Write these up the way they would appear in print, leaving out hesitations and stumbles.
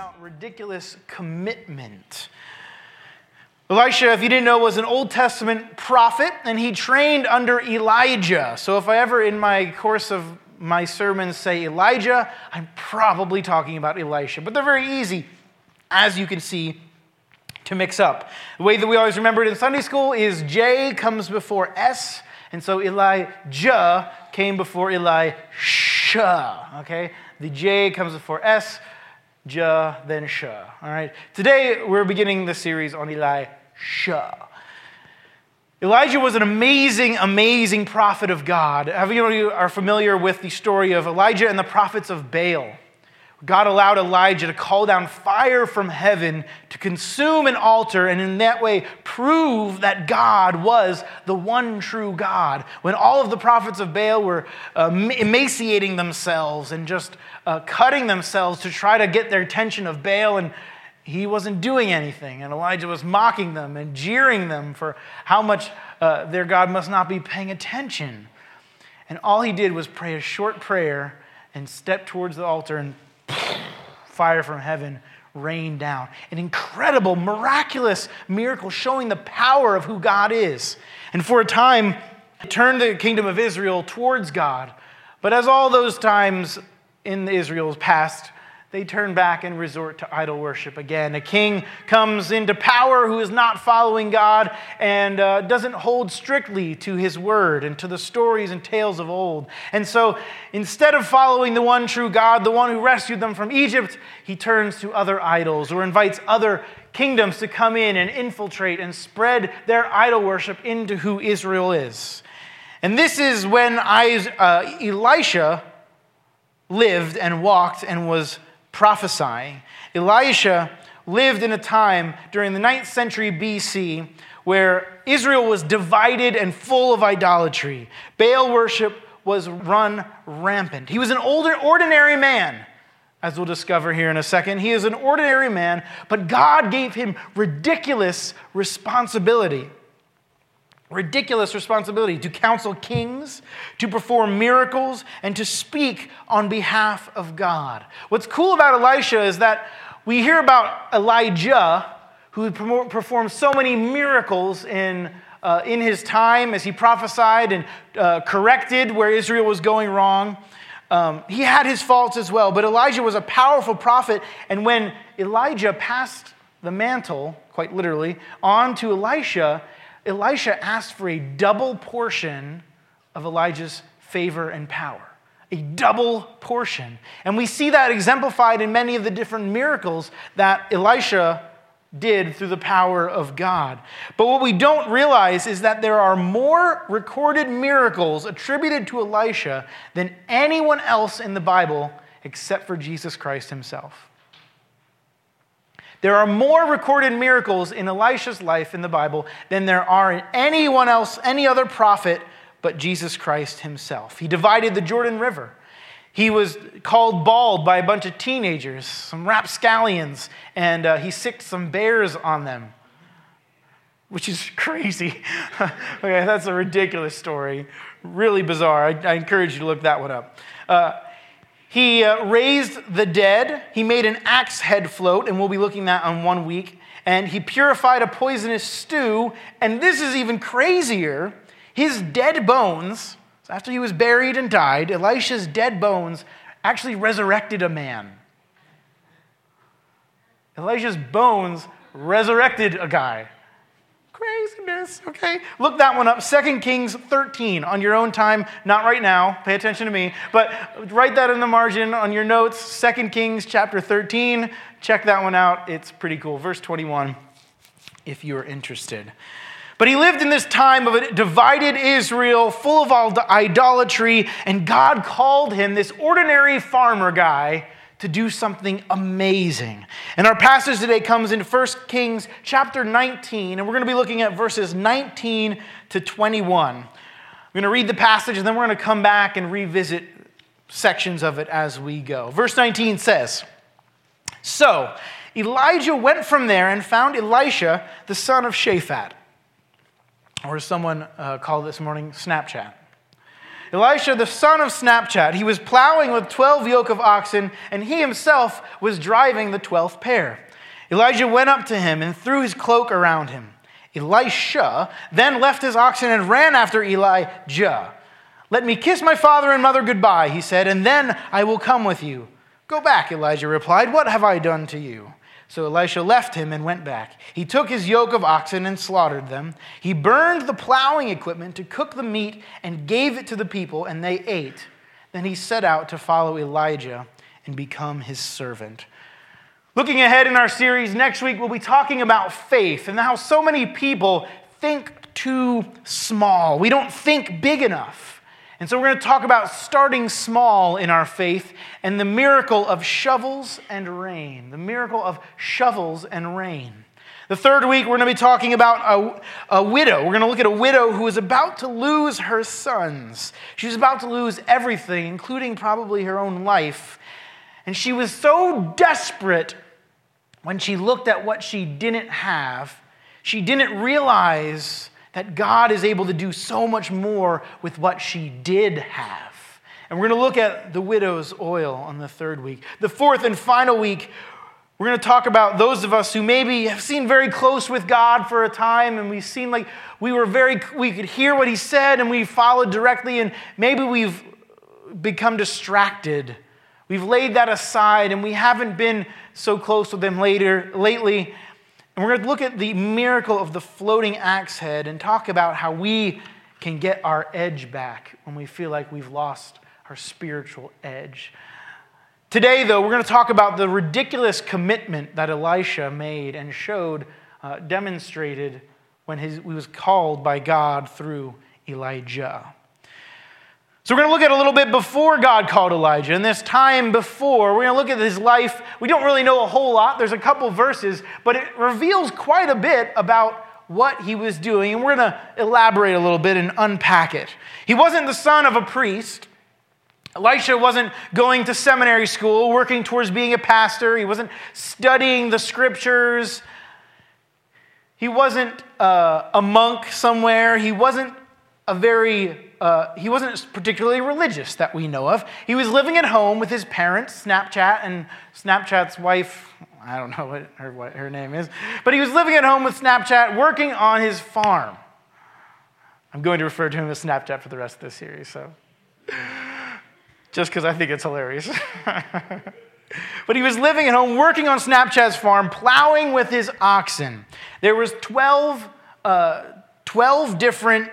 about ridiculous commitment. Elisha, if you didn't know, was an Old Testament prophet, and he trained under Elijah. So if I ever in my course of my sermons say Elijah, I'm probably talking about Elisha. But they're very easy, as you can see, to mix up. The way that we always remember it in Sunday school is J comes before S, and so Elijah came before Elisha. Okay? The J comes before S, J, then Sh. All right? Today, we're beginning the series on Elisha. Elijah was an amazing prophet of God. How many of you are familiar with the story of Elijah and the prophets of Baal? God allowed Elijah to call down fire from heaven to consume an altar and in that way prove that God was the one true God. When all of the prophets of Baal were emaciating themselves and just cutting themselves to try to get their attention of Baal, and he wasn't doing anything. And Elijah was mocking them and jeering them for how much their God must not be paying attention. And all he did was pray a short prayer and step towards the altar, and fire from heaven rained down. An incredible, miraculous miracle showing the power of who God is. And for a time, it turned the kingdom of Israel towards God. But as all those times in Israel's past, they turn back and resort to idol worship again. A king comes into power who is not following God and doesn't hold strictly to his word and to the stories and tales of old. And so instead of following the one true God, the one who rescued them from Egypt, he turns to other idols or invites other kingdoms to come in and infiltrate and spread their idol worship into who Israel is. And this is when Elisha lived and walked and was prophesying. Elisha lived in a time during the 9th century BC where Israel was divided and full of idolatry. Baal worship was run rampant. He was an ordinary man, as we'll discover here in a second. He is an ordinary man, but God gave him ridiculous responsibility. Ridiculous responsibility to counsel kings, to perform miracles, and to speak on behalf of God. What's cool about Elisha is that we hear about Elijah, who performed so many miracles in his time as he prophesied and corrected where Israel was going wrong. He had his faults as well, but Elijah was a powerful prophet, and when Elijah passed the mantle, quite literally, on to Elisha asked for a double portion of Elijah's favor and power. A double portion. And we see that exemplified in many of the different miracles that Elisha did through the power of God. But what we don't realize is that there are more recorded miracles attributed to Elisha than anyone else in the Bible except for Jesus Christ himself. There are more recorded miracles in Elisha's life in the Bible than there are in anyone else, any other prophet but Jesus Christ himself. He divided the Jordan River. He was called bald by a bunch of teenagers, some rapscallions, and he sicked some bears on them, which is crazy. Okay, that's a ridiculous story. Really bizarre. I encourage you to look that one up. He raised the dead. He made an axe head float, and we'll be looking at that on 1 week. And he purified a poisonous stew. And this is even crazier. His dead bones, after he was buried and died, Elisha's dead bones actually resurrected a man. Elisha's bones resurrected a guy. Craziness, okay? Look that one up, 2 Kings 13 on your own time, not right now, pay attention to me, but write that in the margin on your notes, 2 Kings chapter 13, check that one out, it's pretty cool. Verse 21, if you are interested. But he lived in this time of a divided Israel, full of idolatry, and God called him, this ordinary farmer guy, to do something amazing. And our passage today comes in 1 Kings chapter 19, and we're going to be looking at verses 19 to 21. We're going to read the passage, and then we're going to come back and revisit sections of it as we go. Verse 19 says, "So Elijah went from there and found Elisha, the son of Shaphat," or as someone called this morning, Snapchat. Elisha, the son of Snapchat, he was plowing with 12 yoke of oxen, and he himself was driving the 12th pair. Elijah went up to him and threw his cloak around him. Elisha then left his oxen and ran after Elijah. "Let me kiss my father and mother goodbye," he said, "and then I will come with you." "Go back," Elijah replied. "What have I done to you?" So Elisha left him and went back. He took his yoke of oxen and slaughtered them. He burned the plowing equipment to cook the meat and gave it to the people, and they ate. Then he set out to follow Elijah and become his servant. Looking ahead in our series, next week we'll be talking about faith and how so many people think too small. We don't think big enough. And so we're going to talk about starting small in our faith and the miracle of shovels and rain. The miracle of shovels and rain. The third week, we're going to be talking about a widow. We're going to look at a widow who is about to lose her sons. She's about to lose everything, including probably her own life. And she was so desperate when she looked at what she didn't have, she didn't realize that God is able to do so much more with what she did have. And we're going to look at the widow's oil on the third week. The fourth and final week, we're going to talk about those of us who maybe have seemed very close with God for a time, and we seemed like we could hear what he said and we followed directly, and maybe we've become distracted. We've laid that aside and we haven't been so close with him lately. And we're going to look at the miracle of the floating axe head and talk about how we can get our edge back when we feel like we've lost our spiritual edge. Today, though, we're going to talk about the ridiculous commitment that Elisha made and demonstrated when he was called by God through Elijah. So we're going to look at a little bit before God called Elijah. And this time before, we're going to look at his life. We don't really know a whole lot. There's a couple verses, but it reveals quite a bit about what he was doing. And we're going to elaborate a little bit and unpack it. He wasn't the son of a priest. Elisha wasn't going to seminary school, working towards being a pastor. He wasn't studying the scriptures. He wasn't a monk somewhere. He wasn't particularly religious that we know of. He was living at home with his parents, Snapchat, and Snapchat's wife, I don't know what her name is, but he was living at home with Snapchat, working on his farm. I'm going to refer to him as Snapchat for the rest of this series, so just because I think it's hilarious. But he was living at home, working on Snapchat's farm, plowing with his oxen. There was 12 different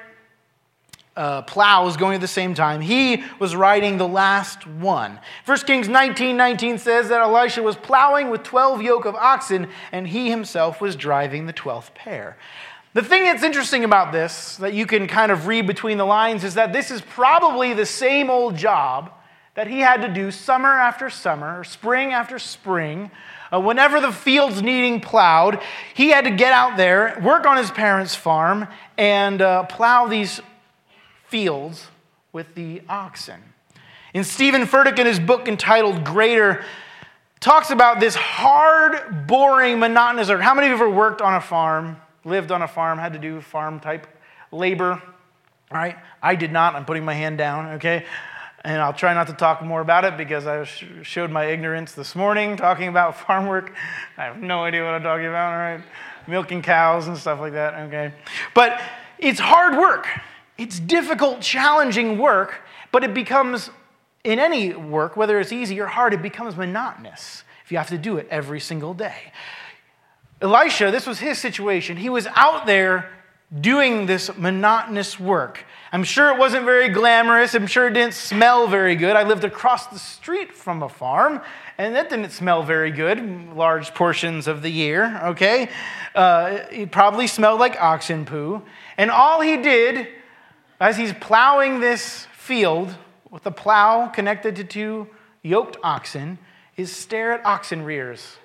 plows going at the same time. He was riding the last one. 1 Kings 19:19 says that Elisha was plowing with 12 yoke of oxen, and he himself was driving the 12th pair. The thing that's interesting about this, that you can kind of read between the lines, is that this is probably the same old job that he had to do summer after summer, or spring after spring. Whenever the fields needing plowed, he had to get out there, work on his parents' farm, and plow these fields with the oxen. And Stephen Furtick, in his book entitled Greater, talks about this hard, boring, monotonous work. How many of you have ever worked on a farm, lived on a farm, had to do farm-type labor? All right, I did not. I'm putting my hand down, okay? And I'll try not to talk more about it because I showed my ignorance this morning talking about farm work. I have no idea what I'm talking about, all right? Milking cows and stuff like that, okay? But it's hard work. It's difficult, challenging work, but it becomes, in any work, whether it's easy or hard, it becomes monotonous if you have to do it every single day. Elisha, this was his situation. He was out there doing this monotonous work. I'm sure it wasn't very glamorous. I'm sure it didn't smell very good. I lived across the street from a farm, and that didn't smell very good large portions of the year, okay? It probably smelled like oxen poo. And all he did, as he's plowing this field with a plow connected to 2 yoked oxen, is stare at oxen rears.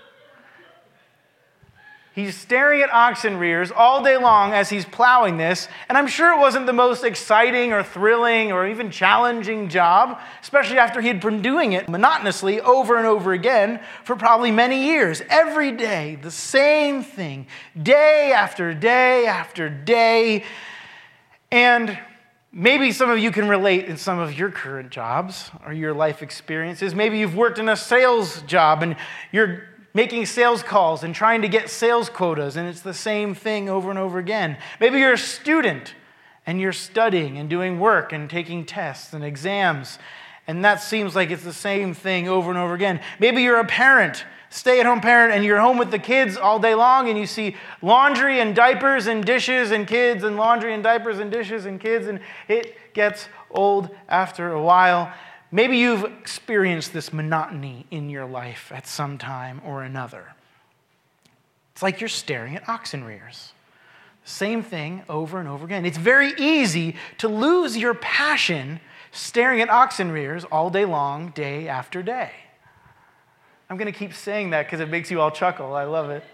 He's staring at oxen rears all day long as he's plowing this, and I'm sure it wasn't the most exciting or thrilling or even challenging job, especially after he'd been doing it monotonously over and over again for probably many years. Every day, the same thing, day after day after day. And Maybe some of you can relate in some of your current jobs or your life experiences. Maybe you've worked in a sales job and you're making sales calls and trying to get sales quotas, and it's the same thing over and over again. Maybe you're a student and you're studying and doing work and taking tests and exams, and that seems like it's the same thing over and over again. Maybe you're a parent, stay-at-home parent, and you're home with the kids all day long, and you see laundry and diapers and dishes and kids and laundry and diapers and dishes and kids, and it gets old after a while. Maybe you've experienced this monotony in your life at some time or another. It's like you're staring at oxen rears. Same thing over and over again. It's very easy to lose your passion staring at oxen rears all day long, day after day. I'm going to keep saying that because it makes you all chuckle. I love it.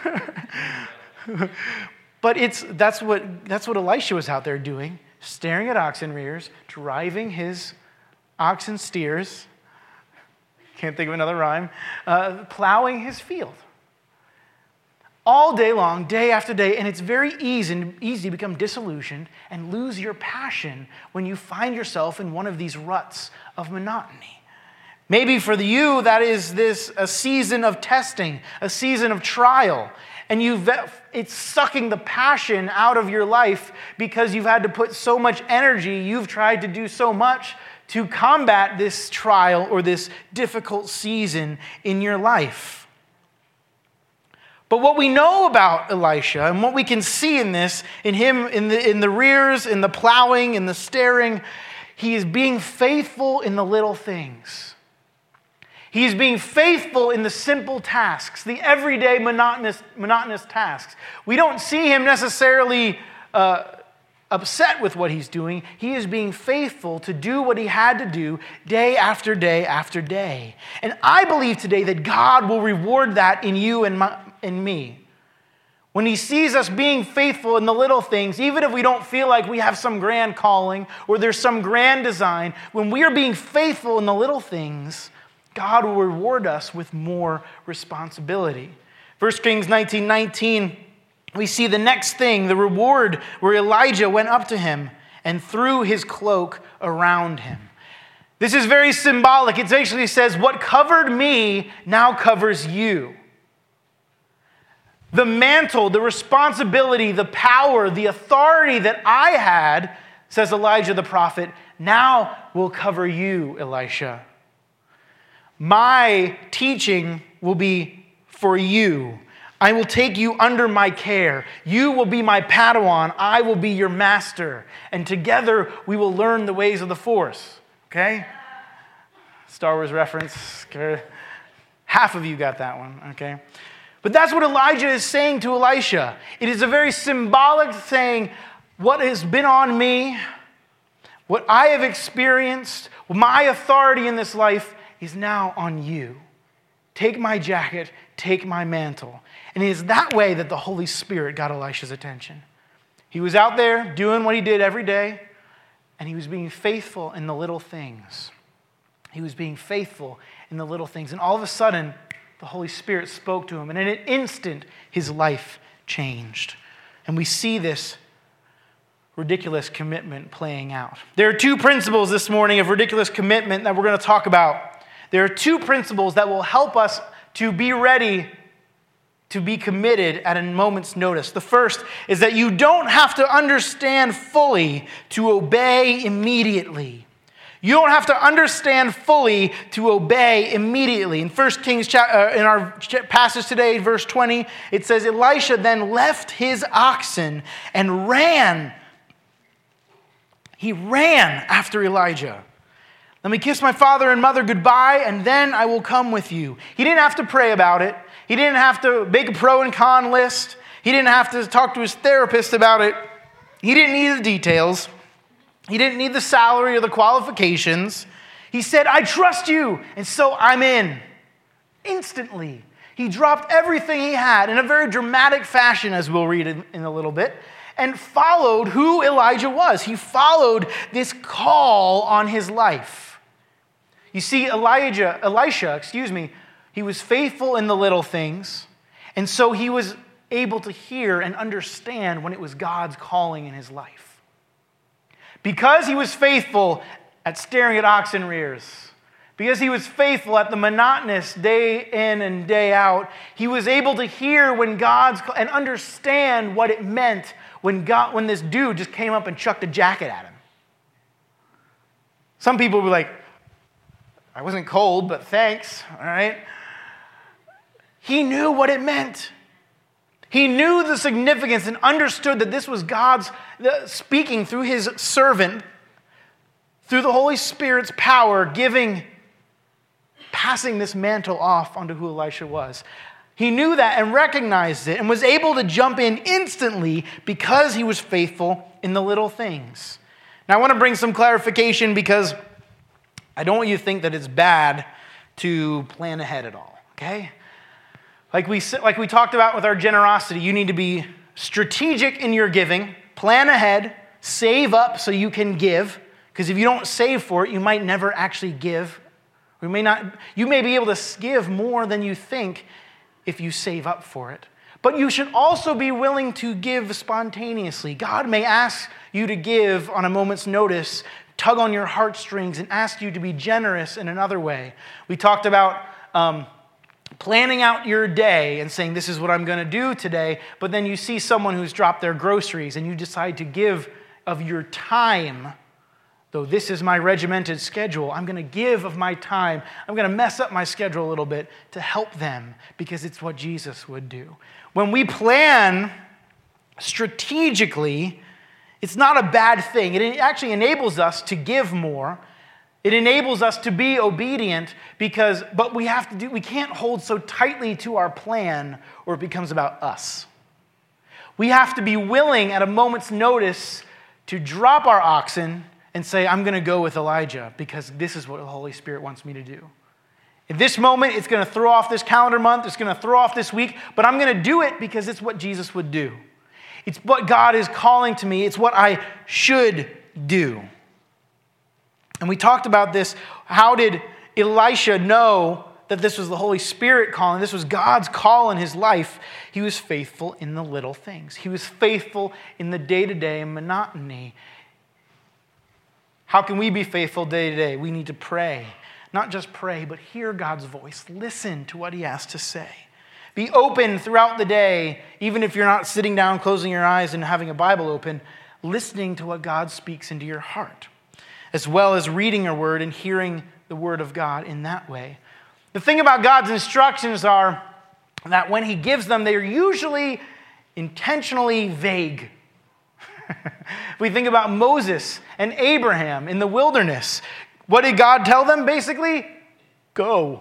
But that's what Elisha was out there doing, staring at oxen rears, driving his oxen steers, can't think of another rhyme, plowing his field. All day long, day after day, and it's very easy to become disillusioned and lose your passion when you find yourself in one of these ruts of monotony. Maybe for you, that is a season of testing, a season of trial, and it's sucking the passion out of your life because you've had to put so much energy, you've tried to do so much to combat this trial or this difficult season in your life. But what we know about Elisha and what we can see in this, in him, in the rears, in the plowing, in the staring, he is being faithful in the little things. He is being faithful in the simple tasks, the everyday monotonous tasks. We don't see him necessarily upset with what he's doing. He is being faithful to do what he had to do day after day after day. And I believe today that God will reward that in you and me. When he sees us being faithful in the little things, even if we don't feel like we have some grand calling or there's some grand design, when we are being faithful in the little things, God will reward us with more responsibility. 1 Kings 19:19, we see the next thing, the reward, where Elijah went up to him and threw his cloak around him. This is very symbolic. It actually says, what covered me now covers you. The mantle, the responsibility, the power, the authority that I had, says Elijah the prophet, now will cover you, Elisha. My teaching will be for you. I will take you under my care. You will be my Padawan. I will be your master. And together we will learn the ways of the Force. Okay? Star Wars reference. Half of you got that one. Okay? But that's what Elijah is saying to Elisha. It is a very symbolic saying, what has been on me, what I have experienced, my authority in this life is now on you. Take my jacket, take my mantle. And it is that way that the Holy Spirit got Elisha's attention. He was out there doing what he did every day, and he was being faithful in the little things. He was being faithful in the little things. And all of a sudden, the Holy Spirit spoke to him, and in an instant, his life changed. And we see this ridiculous commitment playing out. There are two principles this morning of ridiculous commitment that we're going to talk about. There are two principles that will help us to be ready to be committed at a moment's notice. The first is that you don't have to understand fully to obey immediately. You don't have to understand fully to obey immediately. In 1 Kings, in our passage today, verse 20, it says, Elisha then left his oxen and ran. He ran after Elijah. Let me kiss my father and mother goodbye, and then I will come with you. He didn't have to pray about it. He didn't have to make a pro and con list. He didn't have to talk to his therapist about it. He didn't need the details. He didn't need the salary or the qualifications. He said, I trust you, and so I'm in. Instantly. He dropped everything he had in a very dramatic fashion, as we'll read in a little bit, and followed who Elijah was. He followed this call on his life. You see, Elisha, he was faithful in the little things, and so he was able to hear and understand when it was God's calling in his life. Because he was faithful at staring at oxen rears, because he was faithful at the monotonous day in and day out, he was able to hear when and understand what it meant when this dude just came up and chucked a jacket at him. Some people were like, I wasn't cold, but thanks, all right? He knew what it meant. He knew the significance and understood that this was God's speaking through his servant, through the Holy Spirit's power, passing this mantle off onto who Elisha was. He knew that and recognized it and was able to jump in instantly because he was faithful in the little things. Now I want to bring some clarification because I don't want you to think that it's bad to plan ahead at all, okay? Like we talked about with our generosity, you need to be strategic in your giving, plan ahead, save up so you can give, because if you don't save for it, you might never actually give. You may be able to give more than you think if you save up for it. But you should also be willing to give spontaneously. God may ask you to give on a moment's notice, tug on your heartstrings, and ask you to be generous in another way. We talked about planning out your day and saying, this is what I'm going to do today, but then you see someone who's dropped their groceries and you decide to give of your time. Though this is my regimented schedule, I'm going to give of my time. I'm going to mess up my schedule a little bit to help them because it's what Jesus would do. When we plan strategically, it's not a bad thing. It actually enables us to give more. It enables us to be obedient but we can't hold so tightly to our plan or it becomes about us. We have to be willing at a moment's notice to drop our oxen and say, I'm going to go with Elijah because this is what the Holy Spirit wants me to do. At this moment, it's going to throw off this calendar month, it's going to throw off this week, but I'm going to do it because it's what Jesus would do. It's what God is calling to me. It's what I should do. And we talked about this. How did Elisha know that this was the Holy Spirit calling? This was God's call in his life. He was faithful in the little things. He was faithful in the day-to-day monotony. How can we be faithful day to day? We need to pray. Not just pray, but hear God's voice. Listen to what he has to say. Be open throughout the day, even if you're not sitting down, closing your eyes, and having a Bible open, listening to what God speaks into your heart, as well as reading your word and hearing the word of God in that way. The thing about God's instructions are that when he gives them, they're usually intentionally vague. We think about Moses and Abraham in the wilderness. What did God tell them basically? Go.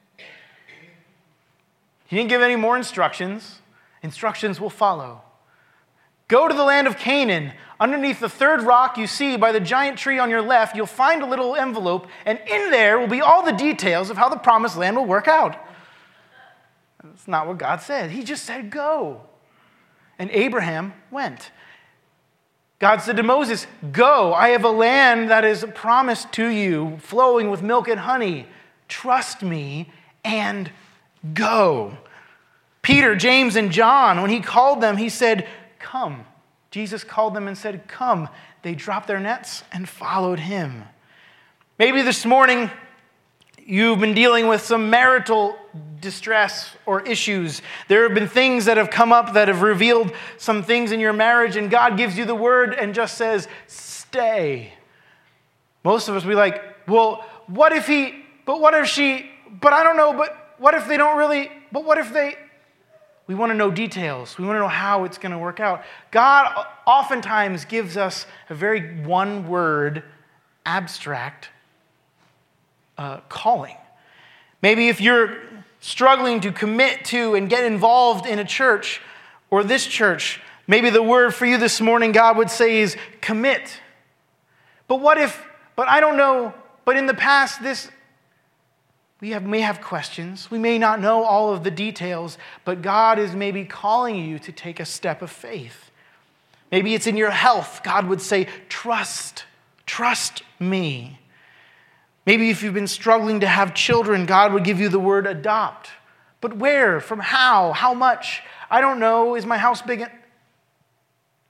He didn't give any more instructions. Instructions will follow. Go to the land of Canaan. Underneath the third rock you see by the giant tree on your left, you'll find a little envelope, and in there will be all the details of how the promised land will work out. That's not what God said. He just said go. And Abraham went. God said to Moses, go, I have a land that is promised to you, flowing with milk and honey. Trust me and go. Peter, James, and John, when he called them, he said, come. Jesus called them and said, come. They dropped their nets and followed him. Maybe this morning you've been dealing with some marital distress or issues. There have been things that have come up that have revealed some things in your marriage, and God gives you the word and just says, stay. Most of us, we like, well, what if he, but what if she, but I don't know, but what if they don't really, but what if they, we want to know details. We want to know how it's going to work out. God oftentimes gives us a very one-word, abstract calling. Maybe if you're struggling to commit to and get involved in a church or this church, maybe the word for you this morning, God would say, is commit. But what if, but I don't know, but in the past, we may have questions. We may not know all of the details, but God is maybe calling you to take a step of faith. Maybe it's in your health. God would say, trust me. Maybe if you've been struggling to have children, God would give you the word adopt. But where? From how? How much? I don't know. Is my house big?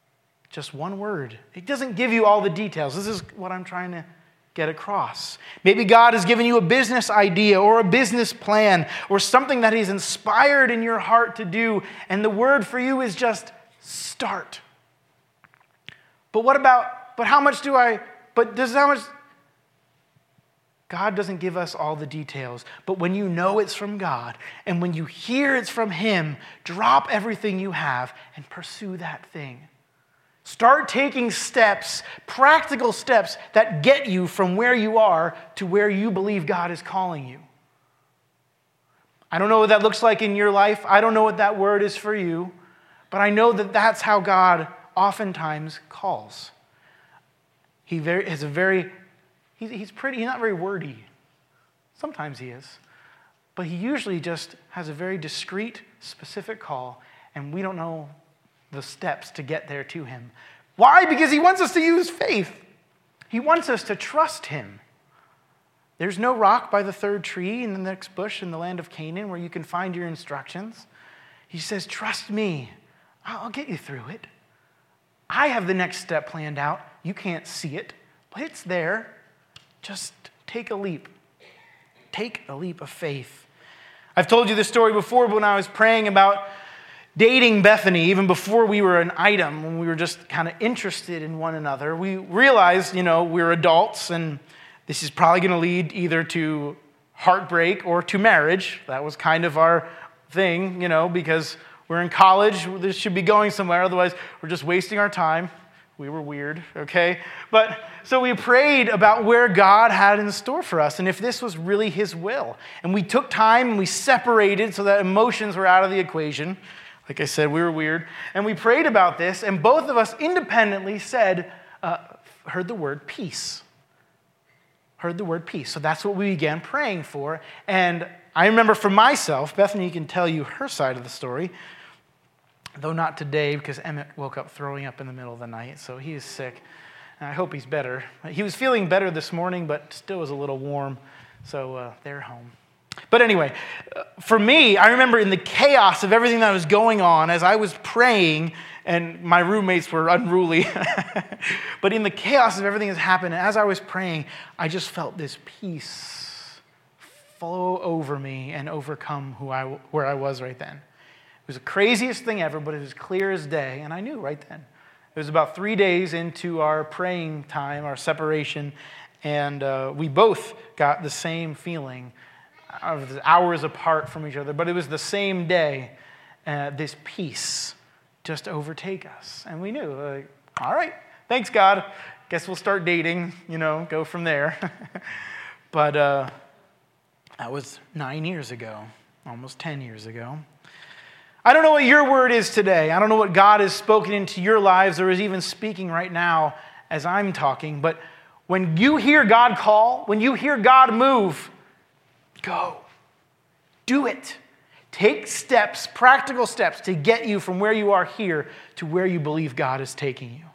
Just one word. It doesn't give you all the details. This is what I'm trying to get across. Maybe God has given you a business idea or a business plan or something that He's inspired in your heart to do, and the word for you is just start. But how much God doesn't give us all the details, but when you know it's from God and when you hear it's from Him, drop everything you have and pursue that thing. Start taking steps, practical steps that get you from where you are to where you believe God is calling you. I don't know what that looks like in your life. I don't know what that word is for you, but I know that that's how God oftentimes calls. He's not very wordy. Sometimes he is. But he usually just has a very discreet, specific call, and we don't know the steps to get there to him. Why? Because he wants us to use faith. He wants us to trust him. There's no rock by the third tree in the next bush in the land of Canaan where you can find your instructions. He says, trust me. I'll get you through it. I have the next step planned out. You can't see it, but it's there. Just take a leap. Take a leap of faith. I've told you this story before, but when I was praying about dating Bethany, even before we were an item, when we were just kind of interested in one another, we realized, we're adults and this is probably going to lead either to heartbreak or to marriage. That was kind of our thing, because we're in college. This should be going somewhere. Otherwise, we're just wasting our time. We were weird, okay? But so we prayed about where God had in store for us and if this was really his will. And we took time and we separated so that emotions were out of the equation. Like I said, we were weird. And we prayed about this, and both of us independently heard the word peace. Heard the word peace. So that's what we began praying for. And I remember for myself, Bethany can tell you her side of the story, though not today because Emmett woke up throwing up in the middle of the night, so he is sick. And I hope he's better. He was feeling better this morning, but still was a little warm, so they're home. But anyway, for me, I remember in the chaos of everything that was going on as I was praying, and my roommates were unruly, but in the chaos of everything that's happened, as I was praying, I just felt this peace flow over me and overcome where I was right then. It was the craziest thing ever, but it was clear as day, and I knew right then. It was about 3 days into our praying time, our separation, and we both got the same feeling hours apart from each other, but it was the same day, this peace just overtake us. And we knew, all right, thanks God, guess we'll start dating, go from there. But that was 9 years ago, almost 10 years ago. I don't know what your word is today. I don't know what God has spoken into your lives or is even speaking right now as I'm talking, but when you hear God call, when you hear God move, go. Do it. Take steps, practical steps to get you from where you are here to where you believe God is taking you.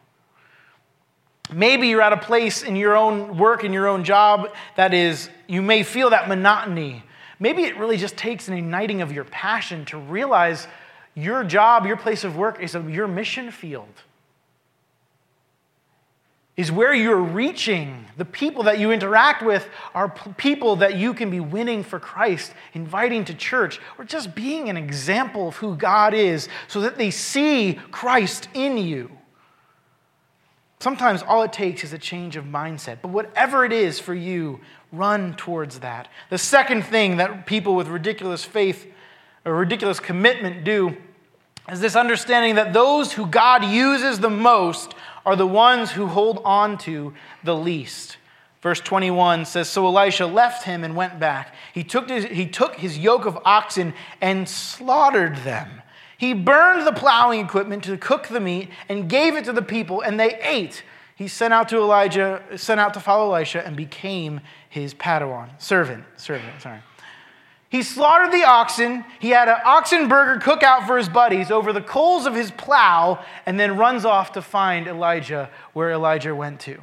Maybe you're at a place in your own work, in your own job, that is, you may feel that monotony. Maybe it really just takes an igniting of your passion to realize your job, your place of work is your mission field. Is where you're reaching. The people that you interact with are people that you can be winning for Christ, inviting to church, or just being an example of who God is so that they see Christ in you. Sometimes all it takes is a change of mindset, but whatever it is for you, run towards that. The second thing that people with ridiculous faith or ridiculous commitment do is this understanding that those who God uses the most are the ones who hold on to the least. Verse 21 says, so Elisha left him and went back. He took his yoke of oxen and slaughtered them. He burned the plowing equipment to cook the meat and gave it to the people, and they ate. He sent out to follow Elisha and became his servant. He slaughtered the oxen. He had an oxen burger cookout for his buddies over the coals of his plow and then runs off to find Elijah where Elijah went to.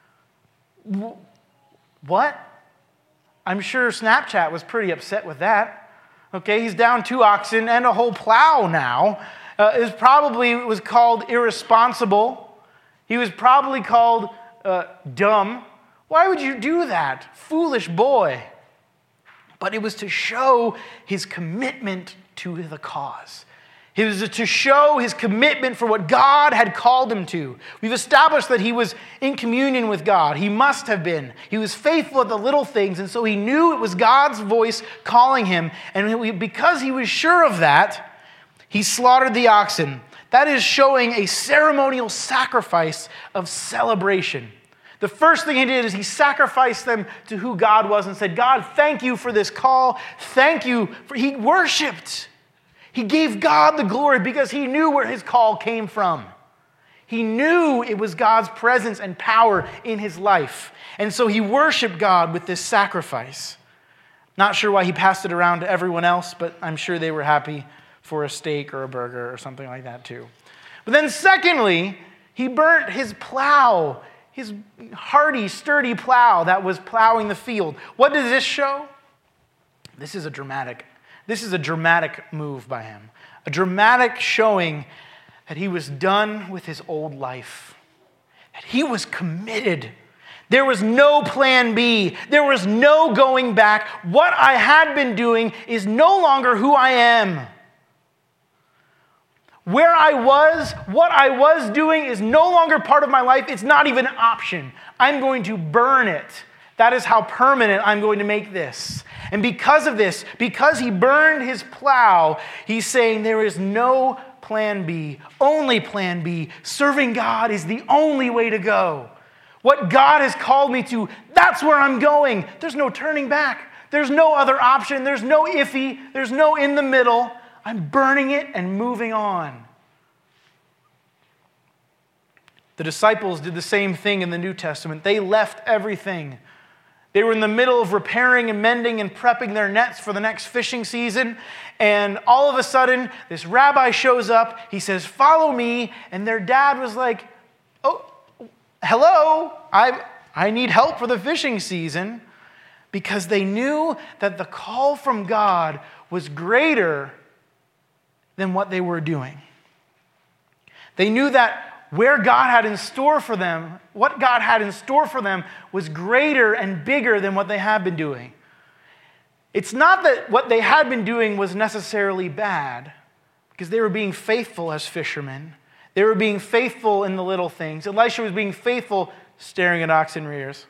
What? I'm sure Snapchat was pretty upset with that. Okay, he's down 2 oxen and a whole plow now. It was called irresponsible. He was probably called dumb. Why would you do that? Foolish boy. But it was to show his commitment to the cause. It was to show his commitment for what God had called him to. We've established that he was in communion with God. He must have been. He was faithful at the little things, and so he knew it was God's voice calling him. And because he was sure of that, he slaughtered the oxen. That is showing a ceremonial sacrifice of celebration. The first thing he did is he sacrificed them to who God was and said, God, thank you for this call. Thank you. He worshiped. He gave God the glory because he knew where his call came from. He knew it was God's presence and power in his life. And so he worshiped God with this sacrifice. Not sure why he passed it around to everyone else, but I'm sure they were happy for a steak or a burger or something like that too. But then secondly, he burnt his plow, his hardy, sturdy plow that was plowing the field. What does this show? This is a dramatic move by him. A dramatic showing that he was done with his old life. That he was committed. There was no plan B. There was no going back. What I had been doing is no longer who I am. Where I was, what I was doing is no longer part of my life. It's not even an option. I'm going to burn it. That is how permanent I'm going to make this. And because of this, because he burned his plow, he's saying there is no plan B, only plan B. Serving God is the only way to go. What God has called me to, that's where I'm going. There's no turning back. There's no other option. There's no iffy. There's no in the middle. I'm burning it and moving on. The disciples did the same thing in the New Testament. They left everything. They were in the middle of repairing and mending and prepping their nets for the next fishing season. And all of a sudden, this rabbi shows up. He says, follow me. And their dad was like, oh, hello, I need help for the fishing season. Because they knew that the call from God was greater than what they were doing. They knew that where God had in store for them, what God had in store for them was greater and bigger than what they had been doing. It's not that what they had been doing was necessarily bad, because they were being faithful as fishermen. They were being faithful in the little things. Elisha was being faithful staring at oxen rears.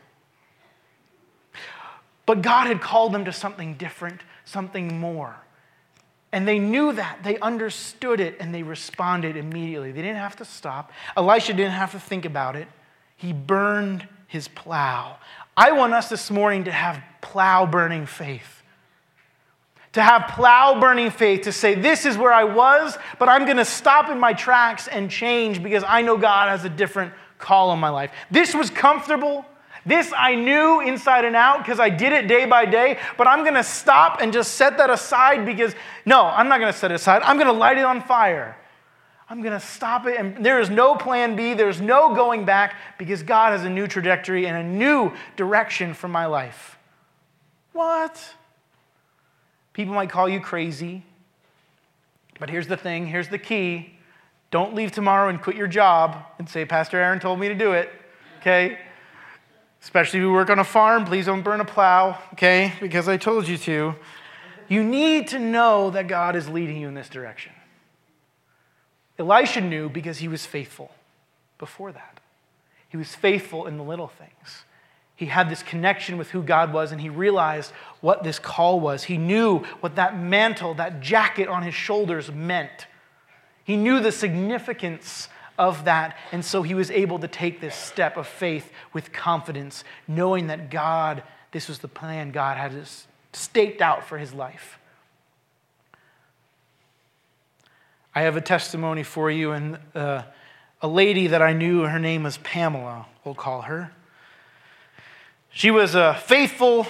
But God had called them to something different, something more. And they knew that. They understood it, and they responded immediately. They didn't have to stop. Elisha didn't have to think about it. He burned his plow. I want us this morning to have plow-burning faith. To have plow-burning faith, to say, this is where I was, but I'm going to stop in my tracks and change because I know God has a different call on my life. This was comfortable. This I knew inside and out because I did it day by day, but I'm going to stop and just set that aside because, no, I'm not going to set it aside. I'm going to light it on fire. I'm going to stop it, and there is no plan B. There's no going back because God has a new trajectory and a new direction for my life. What? People might call you crazy, but here's the thing. Here's the key. Don't leave tomorrow and quit your job and say, Pastor Aaron told me to do it, okay? Especially if you work on a farm, please don't burn a plow, okay? Because I told you to. You need to know that God is leading you in this direction. Elisha knew because he was faithful before that. He was faithful in the little things. He had this connection with who God was, and he realized what this call was. He knew what that mantle, that jacket on his shoulders meant. He knew the significance of that, and so he was able to take this step of faith with confidence, knowing that God, this was the plan God had staked out for his life. I have a testimony for you, and a lady that I knew, her name was Pamela, we'll call her. She was a faithful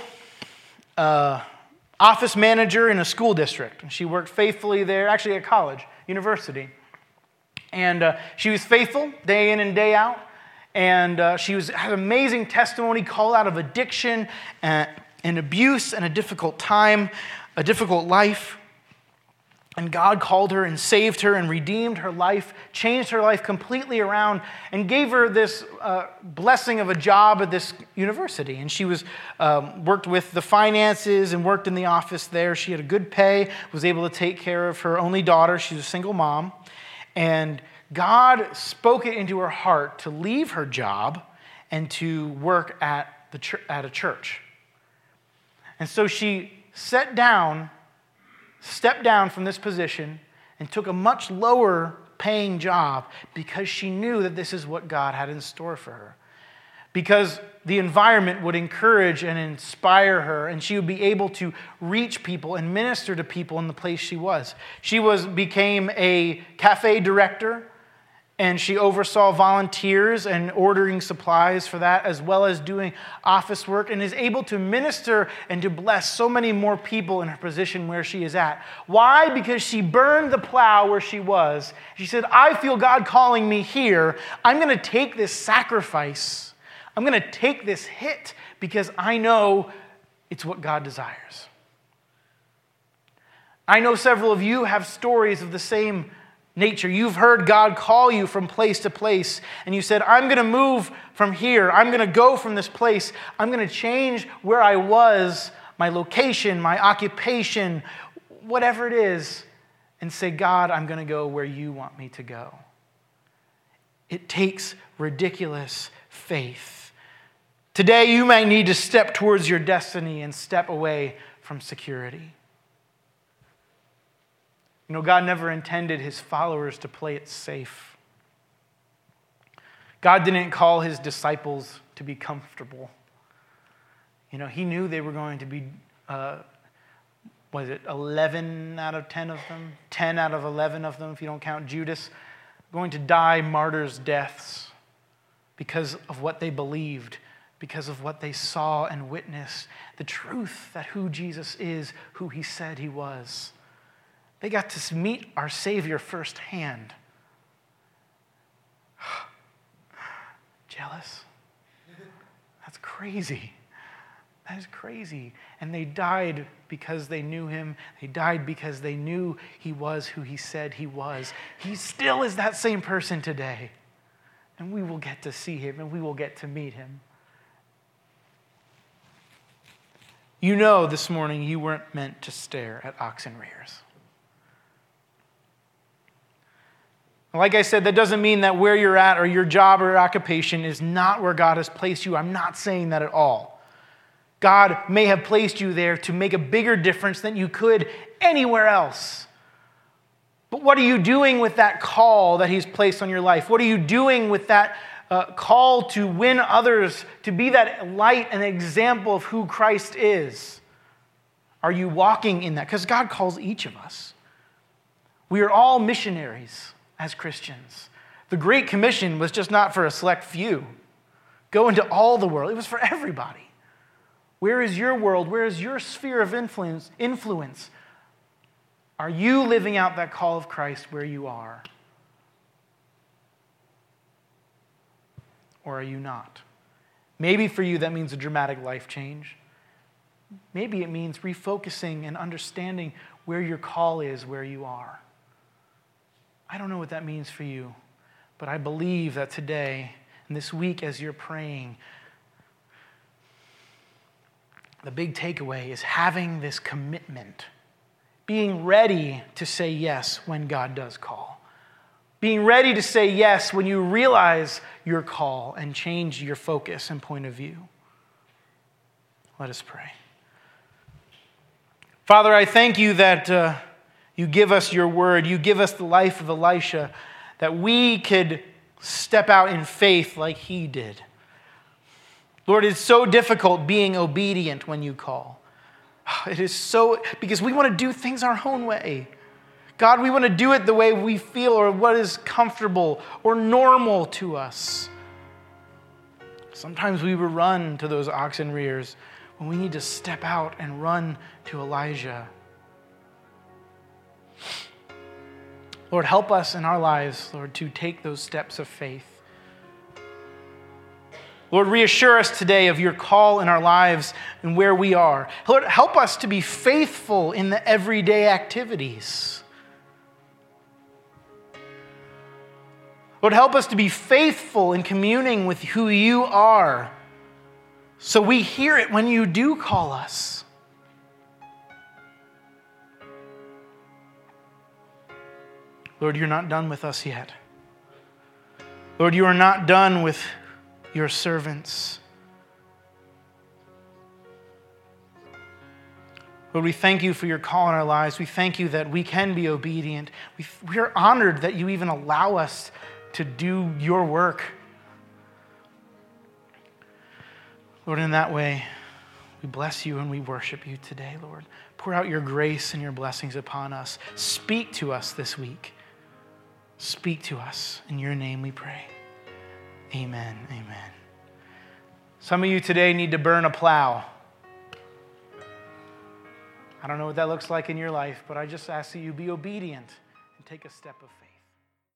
office manager in a school district, and she worked faithfully there, actually at college, university. And she was faithful day in and day out. And she had an amazing testimony, called out of addiction and abuse and a difficult time, a difficult life. And God called her and saved her and redeemed her life, changed her life completely around, and gave her this blessing of a job at this university. And she was worked with the finances and worked in the office there. She had a good pay, was able to take care of her only daughter. She was a single mom. And God spoke it into her heart to leave her job and to work at a church. And so she stepped down from this position and took a much lower paying job because she knew that this is what God had in store for her. Because the environment would encourage and inspire her, and she would be able to reach people and minister to people in the place she was. She became a cafe director, and she oversaw volunteers and ordering supplies for that, as well as doing office work, and is able to minister and to bless so many more people in her position where she is at. Why? Because she burned the plow where she was. She said, I feel God calling me here. I'm going to take this sacrifice. I'm going to take this hit because I know it's what God desires. I know several of you have stories of the same nature. You've heard God call you from place to place, and you said, I'm going to move from here. I'm going to go from this place. I'm going to change where I was, my location, my occupation, whatever it is, and say, God, I'm going to go where you want me to go. It takes ridiculous faith. Today, you might need to step towards your destiny and step away from security. You know, God never intended his followers to play it safe. God didn't call his disciples to be comfortable. You know, he knew they were going to be, 11 out of 10 of them? 10 out of 11 of them, if you don't count Judas, going to die martyrs' deaths because of what they believed, because of what they saw and witnessed, the truth that who Jesus is, who he said he was. They got to meet our Savior firsthand. Jealous? That's crazy. That is crazy. And they died because they knew him. They died because they knew he was who he said he was. He still is that same person today. And we will get to see him and we will get to meet him. You know this morning you weren't meant to stare at oxen rears. Like I said, that doesn't mean that where you're at or your job or occupation is not where God has placed you. I'm not saying that at all. God may have placed you there to make a bigger difference than you could anywhere else. But what are you doing with that call that he's placed on your life? What are you doing with that call to win others, to be that light and example of who Christ is? Are you walking in that? Because God calls each of us. We are all missionaries as Christians. The Great Commission was just not for a select few. Go into all the world. It was for everybody. Where is your world? Where is your sphere of influence? Are you living out that call of Christ where you are? Or are you not? Maybe for you that means a dramatic life change. Maybe it means refocusing and understanding where your call is, where you are. I don't know what that means for you, but I believe that today and this week as you're praying, the big takeaway is having this commitment, being ready to say yes when God does call, being ready to say yes when you realize your call and change your focus and point of view. Let us pray. Father, I thank you that you give us your word. You give us the life of Elisha, that we could step out in faith like he did. Lord, it's so difficult being obedient when you call. It is so, because we want to do things our own way. God, we want to do it the way we feel or what is comfortable or normal to us. Sometimes we will run to those oxen rears when we need to step out and run to Elijah. Lord, help us in our lives, Lord, to take those steps of faith. Lord, reassure us today of your call in our lives and where we are. Lord, help us to be faithful in the everyday activities. Lord, help us to be faithful in communing with who you are, so we hear it when you do call us. Lord, you're not done with us yet. Lord, you are not done with your servants. Lord, we thank you for your call in our lives. We thank you that we can be obedient. We are honored that you even allow us to do your work. Lord, in that way, we bless you and we worship you today, Lord. Pour out your grace and your blessings upon us. Speak to us this week. Speak to us. In your name we pray. Amen. Amen. Some of you today need to burn a plow. I don't know what that looks like in your life, but I just ask that you be obedient and take a step of faith.